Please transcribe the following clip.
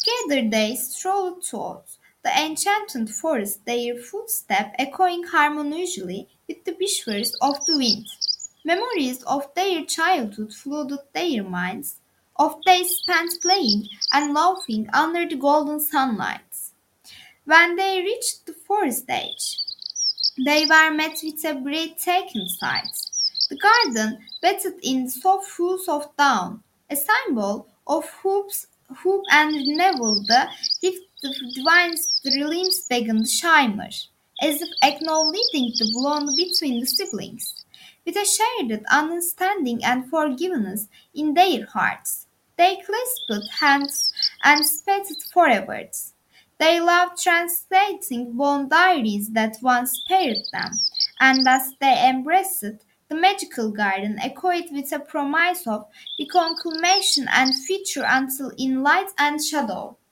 Together they strolled towards the enchanted forest, their footsteps echoing harmoniously with the whispers of the wind. Memories of their childhood flooded their minds, of days spent playing and laughing under the golden sunlight. When they reached the forest edge, they were met with a breathtaking sight. The garden, bathed in the soft hues of dawn, a symbol of hope and renewal, the divine's limbs began to shimmer, as if acknowledging the bond between the siblings. With a shared understanding and forgiveness in their hearts, they clasped hands and sped forwards. They loved translating bond diaries that once spared them, and as they embraced the magical garden echoed with a promise of reconfirmation and future until in light and shadow.